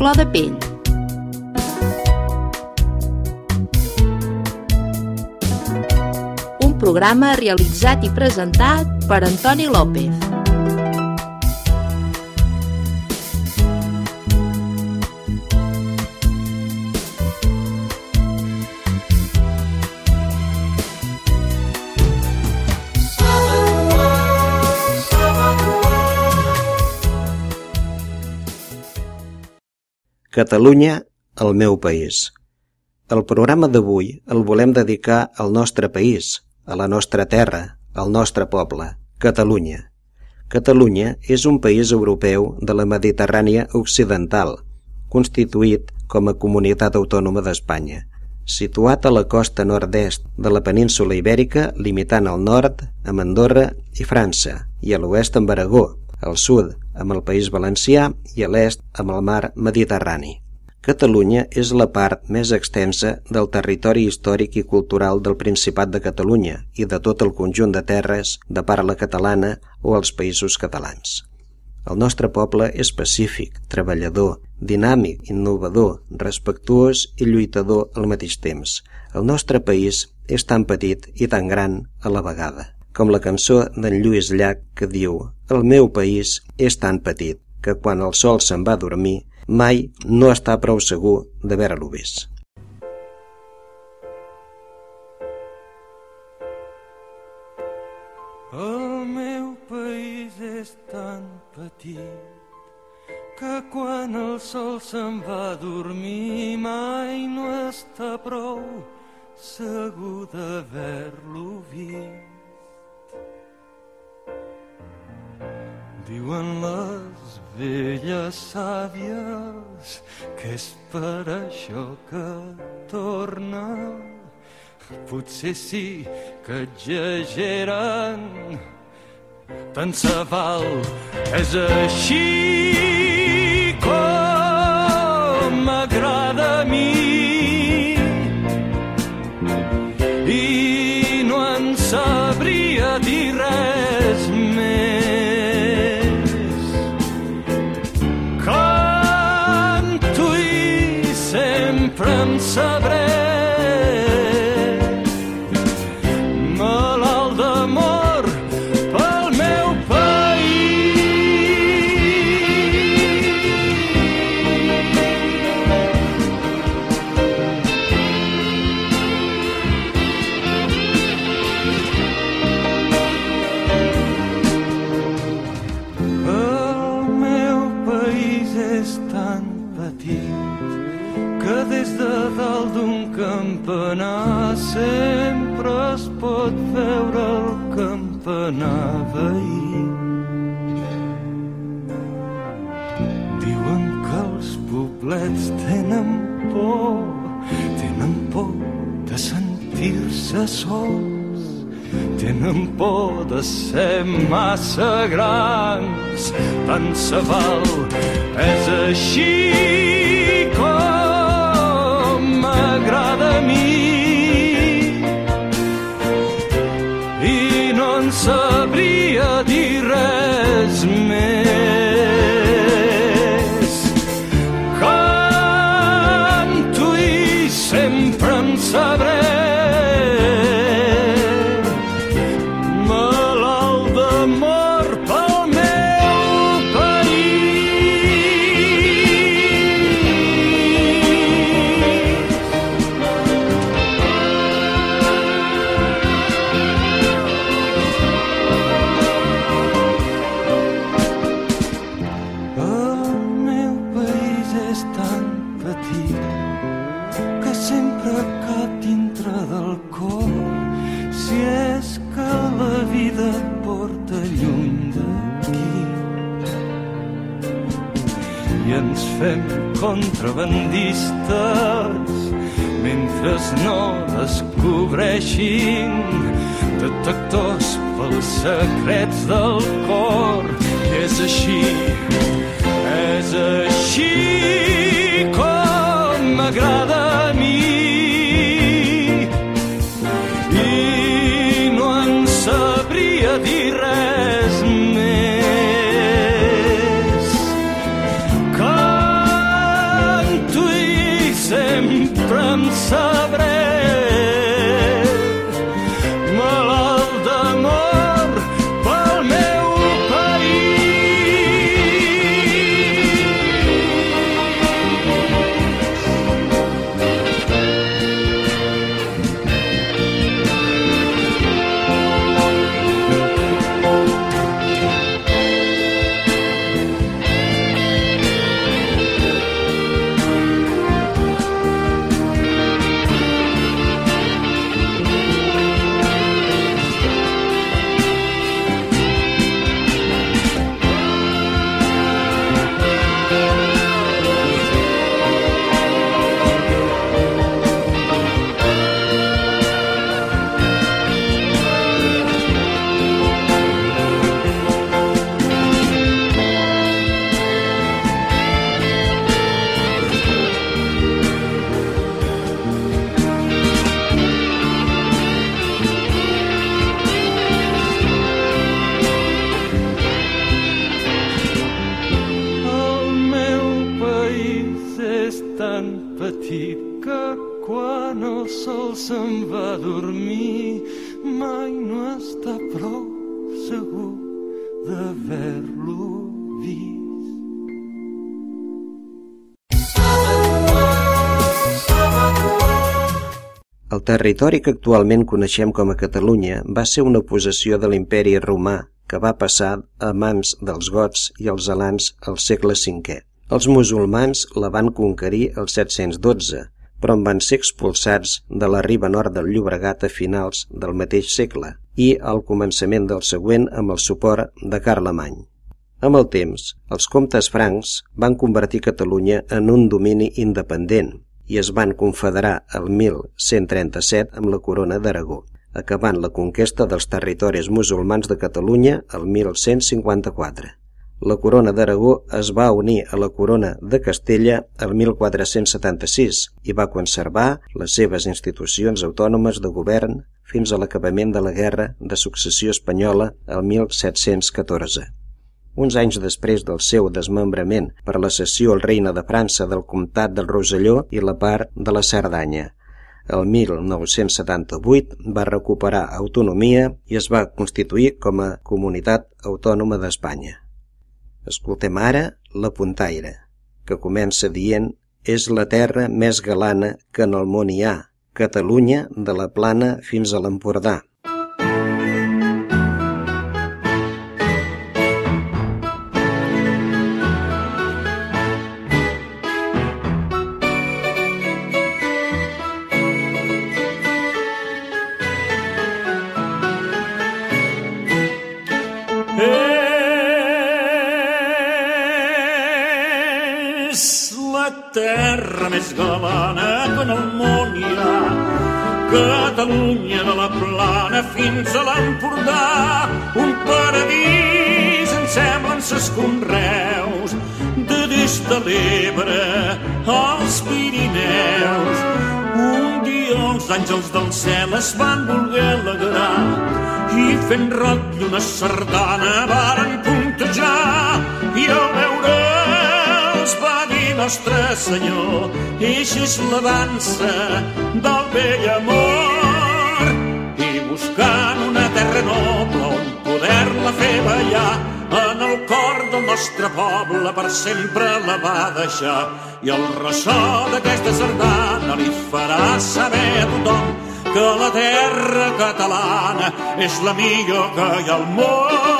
flor de pell. Un programa realitzat i presentat per Antoni López. Catalunya, el meu país. El programa d'avui el volem dedicar al nostre país, a la nostra terra, al nostre poble, Catalunya. Catalunya és un país europeu de la Mediterrània occidental, constituït com a comunitat autònoma d'Espanya, situat a la costa nord-est de la península Ibèrica, limitant al nord amb Andorra i França, i a l'oest amb Aragó, al sud amb el País Valencià i a l'est amb el mar Mediterrani. Catalunya és la part més extensa del territori històric i cultural del Principat de Catalunya i de tot el conjunt de terres de parla catalana o els països catalans. El nostre poble és pacífic, treballador, dinàmic, innovador, respectuós i lluitador al mateix temps. El nostre país és tan petit i tan gran a la vegada, com la cançó d'en Lluís Llach que diu: «El meu país és tan petit que quan el sol se'n va a dormir mai no està prou segur d'haver-lo vist». El meu país és tan petit que quan el sol se'n va a dormir mai no està prou segur d'haver-lo vist. Diuen les velles sàvies que és per això que torna. Potser sí que exageren, tant se val, és així com m'agrada a mi. I no en sabria dir res més. Em sabré malalt d'amor pel meu país. El meu país és tan petit que des de dalt d'un campanar sempre es pot veure el campanar veí. Diuen que els poblets tenen por de sentir-se sols, tenen por de ser massa grans, tant se val, és així com m'agrada a mi. I no en sabria dir res més. Canto i sempre en sabré malalt d'amor pel meu país. Ens fem contrabandistes mentre no descobreixin detectors pels secrets del cor. És així com m'agrada a mi. I no en sabria dir res més. petit que quan el sol se'n va a dormir mai no està prou segur d'haver-lo vist. El territori que actualment coneixem com a Catalunya va ser una possessió de l'Imperi Romà que va passar a mans dels gots i els alans al segle V. Els musulmans la van conquerir el 712, però en van ser expulsats de la riba nord del Llobregat a finals del mateix segle i al començament del següent amb el suport de Carlemany. Amb el temps, els comtes francs van convertir Catalunya en un domini independent i es van confederar el 1137 amb la Corona d'Aragó, acabant la conquesta dels territoris musulmans de Catalunya el 1154. La Corona d'Aragó es va unir a la Corona de Castella el 1476 i va conservar les seves institucions autònomes de govern fins a l'acabament de la Guerra de Successió Espanyola el 1714. Uns anys després del seu desmembrament per la cessió al Regne de França del Comtat del Roselló i la part de la Cerdanya. El 1978 va recuperar autonomia i es va constituir com a Comunitat Autònoma d'Espanya. Escoltem ara La Puntaire, que comença dient «És la terra més galana que en el món hi ha, Catalunya de la Plana fins a l'Empordà». Terra més galana que en el món hi ha, Catalunya de la Plana fins a l'Empordà, un paradís en semblen ses conreus, de des de l'Ebre als Pirineus. Un dia els àngels del cel es van voler alegrar i fent rock i una sardana varen puntejar i al veure va dir Nostre Senyor, eixa és la dansa del vell amor. I buscant una terra noble on poder-la fer ballar, en el cor del nostre poble per sempre la va deixar. I el ressò d'aquesta sardana li farà saber a tothom que la terra catalana és la millor que hi ha al món.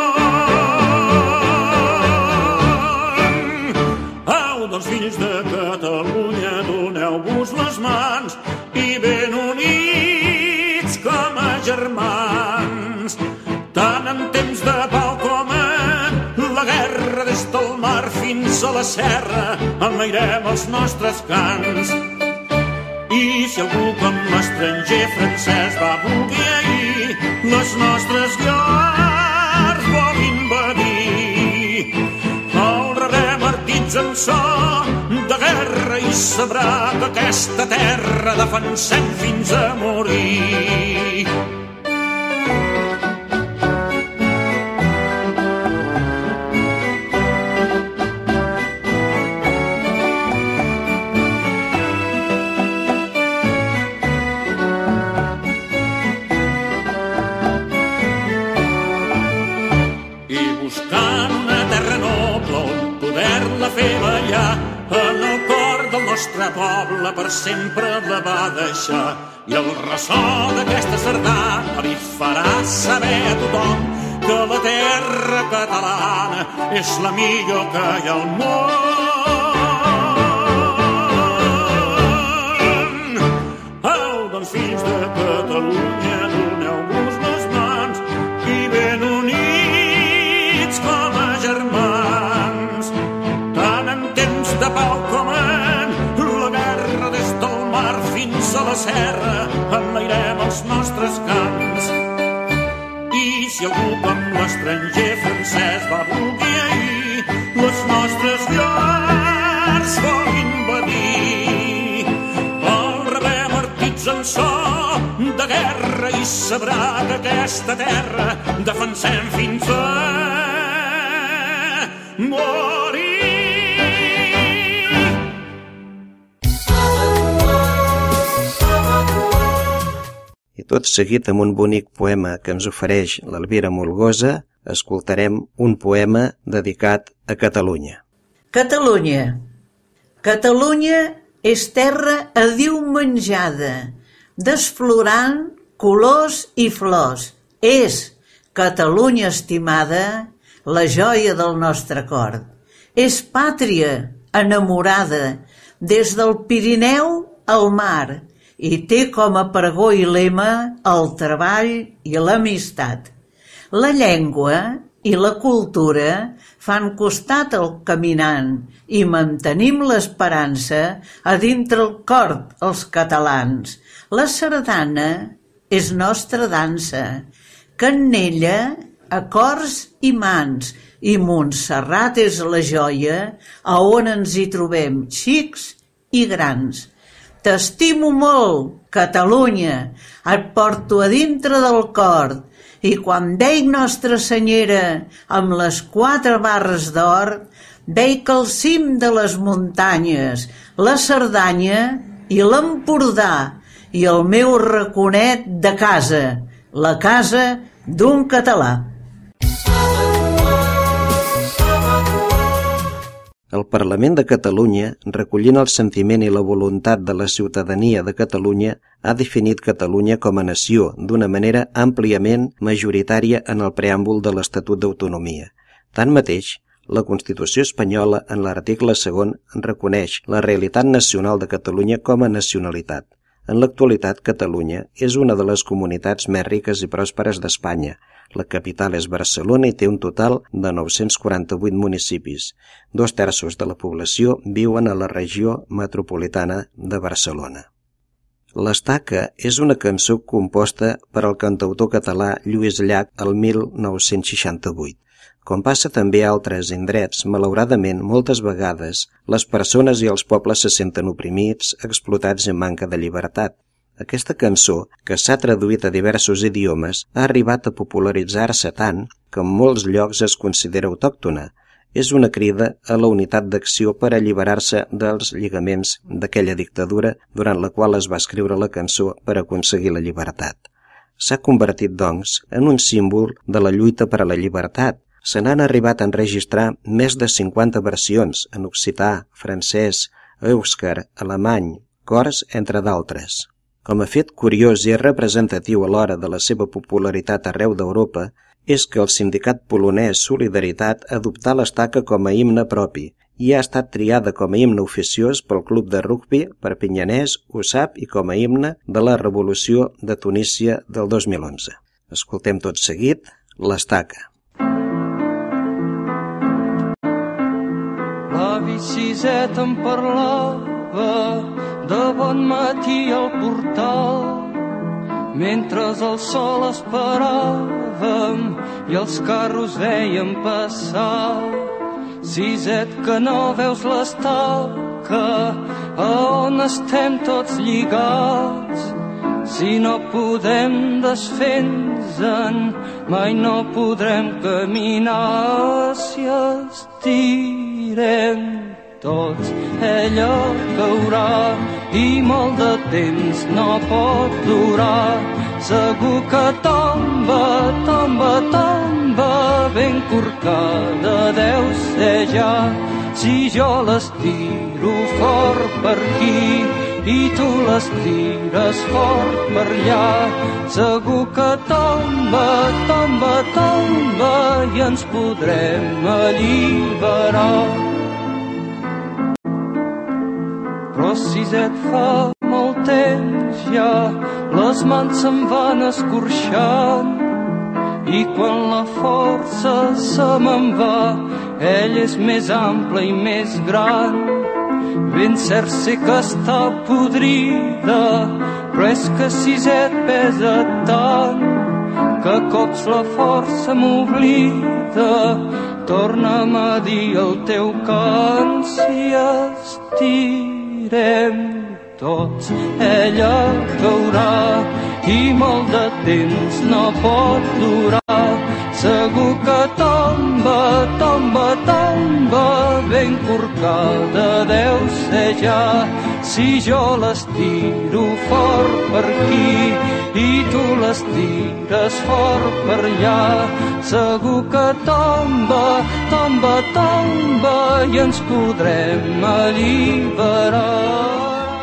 Dels fills de Catalunya, doneu-vos les mans i ben units com a germans. Tant en temps de pau com en la guerra, des del mar fins a la serra, enlairem els nostres cants. I si algú com l'estranger francès va voler ahir les nostres llars vol invadir, el rebem artits en so de guerra i sabrà que aquesta terra defensem fins a morir. I buscant una terra noble on poder-la fer ballar, en el cor del nostre poble per sempre la va deixar. I el ressò d'aquesta sardana li farà saber a tothom que la terra catalana és la millor que hi ha al món. Au, doncs, fills de Catalunya, doneu-vos les mans i ben units com a germans. Tant en temps de pau com en la guerra, des del mar fins a la serra, enlairem els nostres cants. I si algú com l'estranger francès va voler ahir les nostres llars vol invadir, el rebem artits en so de guerra i sabrà que aquesta terra defensem fins a morir. Tot seguit, amb un bonic poema que ens ofereix l'Elvira Molgosa, escoltarem un poema dedicat a Catalunya. Catalunya. Catalunya és terra adiumenjada, desflorant colors i flors. És, Catalunya estimada, la joia del nostre cor. És pàtria enamorada, des del Pirineu al mar, i té com a pregó i lema el treball i l'amistat. La llengua i la cultura fan costat al caminant i mantenim l'esperança a dintre el cor els catalans. La sardana és nostra dansa, que en ella acords i mans, i Montserrat és la joia a on ens hi trobem xics i grans. T'estimo molt, Catalunya, et porto a dintre del cor, i quan veig Nostra Senyera amb les 4 barres d'or, veig que al cim de les muntanyes, la Cerdanya i l'Empordà, i el meu raconet de casa, la casa d'un català. El Parlament de Catalunya, recollint el sentiment i la voluntat de la ciutadania de Catalunya, ha definit Catalunya com a nació d'una manera àmpliament majoritària en el preàmbul de l'Estatut d'Autonomia. Tanmateix, la Constitució espanyola, en l'article 2, reconeix la realitat nacional de Catalunya com a nacionalitat. En l'actualitat, Catalunya és una de les comunitats més riques i pròsperes d'Espanya. La capital és Barcelona i té un total de 948 municipis. 2/3 de la població viuen a la regió metropolitana de Barcelona. L'Estaca és una cançó composta per al cantautor català Lluís Llach el 1968. Com passa també a altres indrets, malauradament, moltes vegades, les persones i els pobles se senten oprimits, explotats i en manca de llibertat. Aquesta cançó, que s'ha traduït a diversos idiomes, ha arribat a popularitzar-se tant que en molts llocs es considera autòctona. És una crida a la unitat d'acció per alliberar-se dels lligaments d'aquella dictadura durant la qual es va escriure la cançó per aconseguir la llibertat. S'ha convertit, doncs, en un símbol de la lluita per a la llibertat. Se n'han arribat a enregistrar més de 50 versions en occità, francès, èuscar, alemany, cors, entre d'altres. Com a fet curiós i representatiu alhora de la seva popularitat arreu d'Europa és que el sindicat polonès Solidaritat adoptà l'Estaca com a himne propi i ha estat triada com a himne oficiós pel club de rugbi perpinyanès USAP i com a himne de la Revolució de Tunísia del 2011. Escoltem tot seguit l'Estaca. L'avi Siset em parlava de bon matí al portal, mentre el sol esperàvem i els carros veiem passar. Siset, que no veus l'Estaca, a on estem tots lligats? Si no podem desfer-nos-en, mai no podrem caminar. Si estirem tots, ella caurà i molt de temps no pot durar. Segur que tomba, tomba, tomba, ben corcada deu ser ja. Si jo l'estiro fort per aquí i tu l'estires fort per allà, segur que tomba, tomba, tomba i ens podrem alliberar. Però Siset, fa molt temps ja les mans se'n van escorxant i quan la força se me'n va, ell és més ample i més gran. Ben cert sé que està podrida, però és que Siset pesa tant que a cops la força m'oblida. Torna'm a dir el teu cant. Si estirem tots, ella caurà i molt de temps no pot durar. Segur que tomba, tomba, tomba, ben corcada deu ser ja. Si jo les tiro fort per aquí i tu les tires fort per allà, segur que tomba, tomba, tomba i ens podrem alliberar.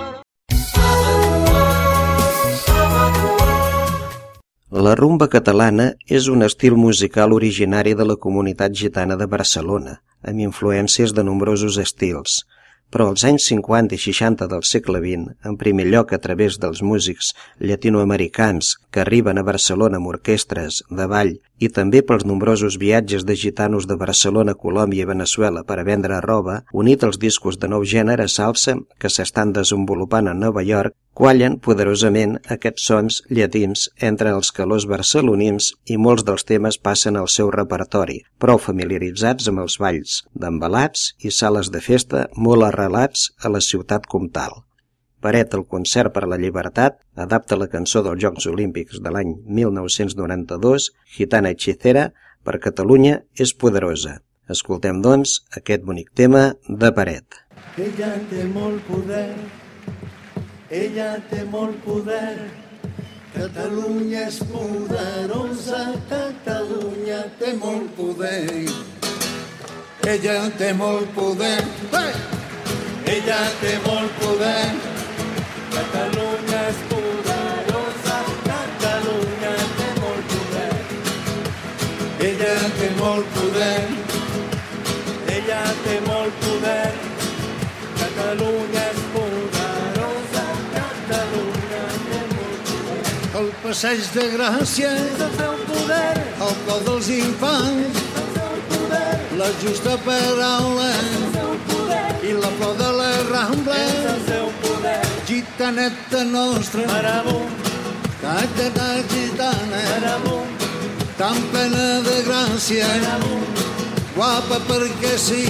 La rumba catalana és un estil musical originari de la comunitat gitana de Barcelona, amb influències de nombrosos estils. Però als anys 50 i 60 del segle XX, en primer lloc a través dels músics llatinoamericans que arriben a Barcelona amb orquestres de ball i també pels nombrosos viatges de gitanos de Barcelona, Colòmbia i Veneçuela per a vendre roba, unit als discos de nou gènere salsa que s'estan desenvolupant a Nova York, quallen poderosament aquests sons llatins entre els calors barcelonins i molts dels temes passen al seu repertori, prou familiaritzats amb els balls d'embalats i sales de festa molt arrelats a la ciutat comtal. Peret, el concert per la llibertat, adapta la cançó dels Jocs Olímpics de l'any 1992, Gitana Hechicera, per Catalunya és poderosa. Escoltem, doncs, aquest bonic tema de Peret. Ella té molt poder, ella té molt poder, Catalunya és poderosa, Catalunya té molt poder. Ella té molt poder, ella té molt poder, Catalunya és poderosa, Catalunya té molt poder. Ella té molt poder, ella té molt poder, Catalunya és poderosa, Catalunya té molt poder. El passeig de Gràcia és el seu poder, el cor dels infants, el seu poder, la justa paraula és el seu poder, i la flor de la Rambla és el seu poder. Gitaneta nostra, marabum, catena gitana, marabum, tan plena de gràcia, marabum, guapa perquè sí.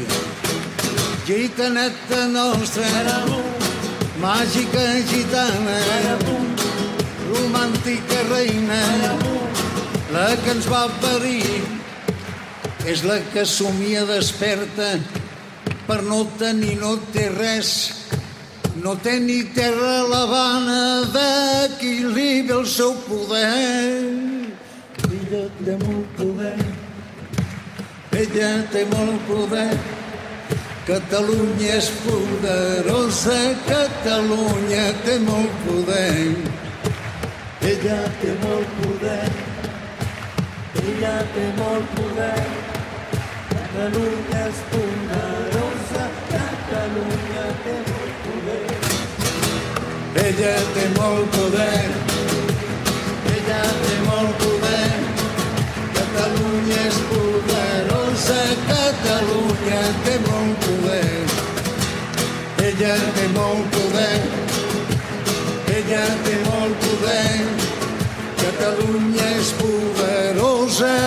Gitaneta nostra, marabum, màgica gitana, marabum, romàntica reina, marabum, la que ens va parir, és la que somia desperta per no tenir, no té res. No té ni terra l'Havana, d'aquí li ve el seu poder. Ella té molt poder, ella té molt poder, Catalunya és poderosa, Catalunya té molt poder. Ella té molt poder, ella té molt poder, Catalunya és poderosa, Catalunya té molt poder. Ella té molt poder, ella té molt poder, Catalunya és poderosa, Catalunya té molt poder. Ella té molt poder, ella té molt poder, Catalunya és poderosa,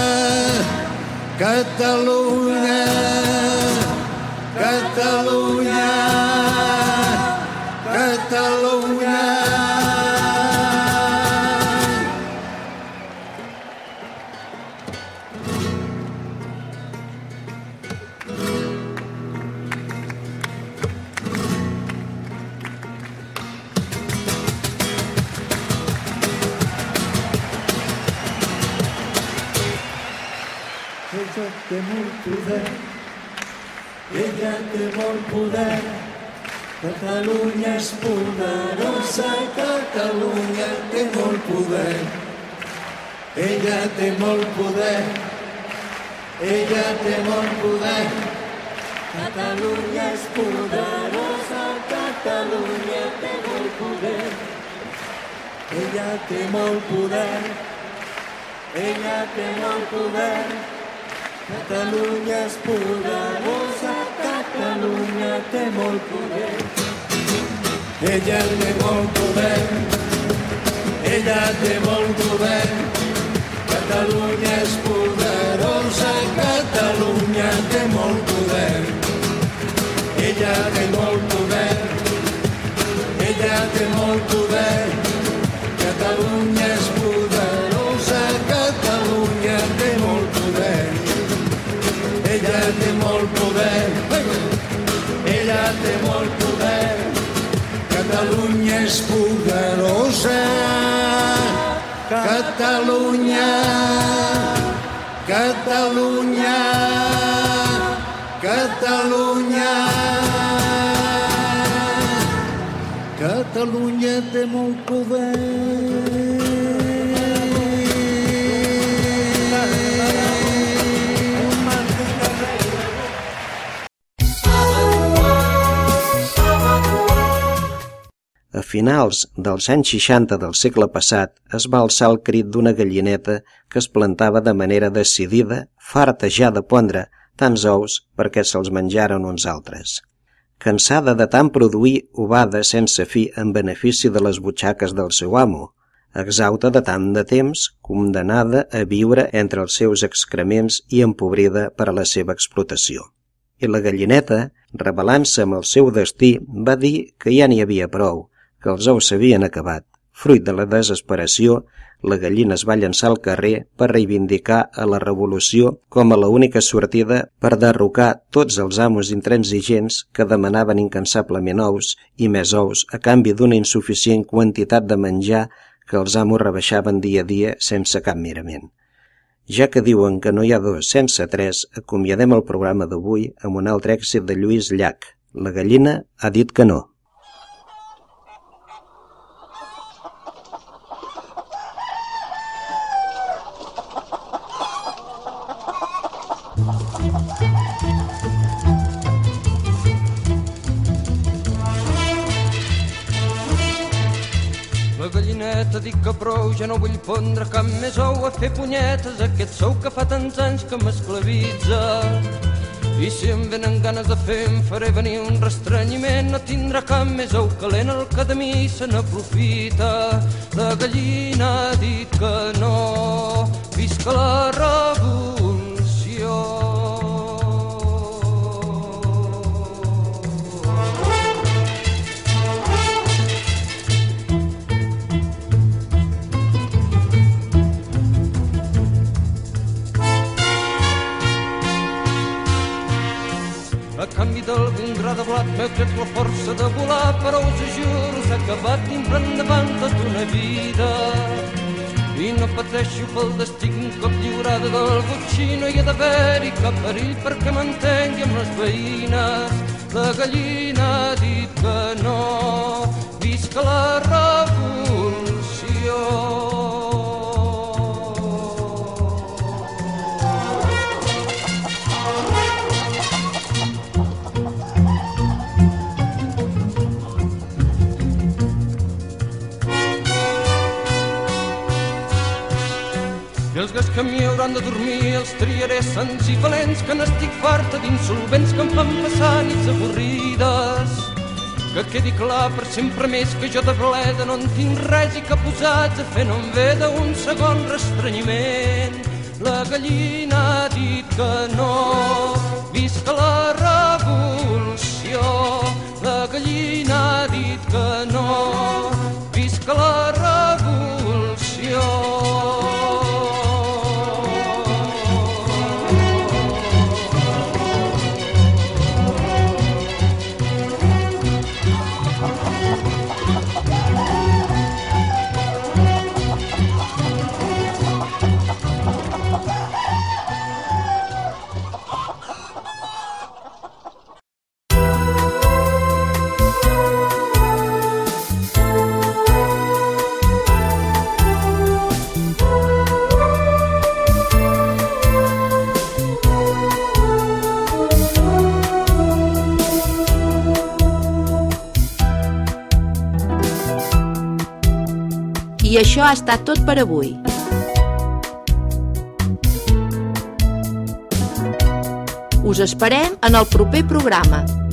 Catalunya, Catalunya, Catalunya. Ella té molt poder, ella té molt poder, Catalunya és poderosa, Catalunya té molt poder. Ella té molt poder, ella té molt poder, Catalunya és poderosa, Catalunya té molt poder. Ella té molt poder, ella té molt poder, Catalunya és poderosa, Catalunya té molt poder. Ella té molt poder, ella té molt poder, Catalunya és poderosa, Catalunya té molt poder. Ella té molt poder, ella té molt poder, Catalunya és poderosa, Catalunya té molt poder. Ella té molt poder, ella té molt poder, Catalunya és poderosa. Catalunya, Catalunya, Catalunya. Catalunya té molt poder. A finals dels anys 60 del segle passat es va alçar el crit d'una gallineta que es plantava de manera decidida, farta ja de pondre tants ous perquè se'ls menjaren uns altres. Cansada de tant produir ovada sense fi en benefici de les butxaques del seu amo, exhausta de tant de temps, condemnada a viure entre els seus excrements i empobrida per a la seva explotació. I la gallineta, rebel·lant-se amb el seu destí, va dir que ja n'hi havia prou, que els ous s'havien acabat. Fruit de la desesperació, la gallina es va llançar al carrer per reivindicar a la revolució com a l'única sortida per derrocar tots els amos intransigents que demanaven incansablement ous i més ous a canvi d'una insuficient quantitat de menjar que els amos rebaixaven dia a dia sense cap mirament. Ja que diuen que no hi ha dos sense tres, acomiadem el programa d'avui amb un altre èxit de Lluís Llach. La gallina ha dit que no. La gallineta dic que prou, ja no vull pondre cap més ou a fer punyetes, aquest sou que fa tants anys que m'esclavitza. I si em venen ganes de fer em faré venir un restrenyiment, no tindrà cap més ou calent el que de mi se n'aprofita. La gallina ha dit que no, visca la revolució. A canvi d'algun gra de blat m'he tret la força de volar, però us ho juro, s'ha acabat dins endavant tota una vida. I no pateixo pel destí un cop lliurada del botxí, no hi ha d'haver-hi cap perill perquè m'entengui amb les veïnes. La gallina ha dit que no, visca la revolució. I els gats que m'hi hauran de dormir els triaré sants i valents, que n'estic farta d'insolvents que em fan passar nits avorrides. Que quedi clar per sempre més que jo de bleda no en tinc res i que posats a fer no em ve d'un segon restrenyiment. La gallina ha dit que no, visca la revolució. La gallina ha dit que no, visca la revolució. I això ha estat tot per avui. Us esperem en el proper programa.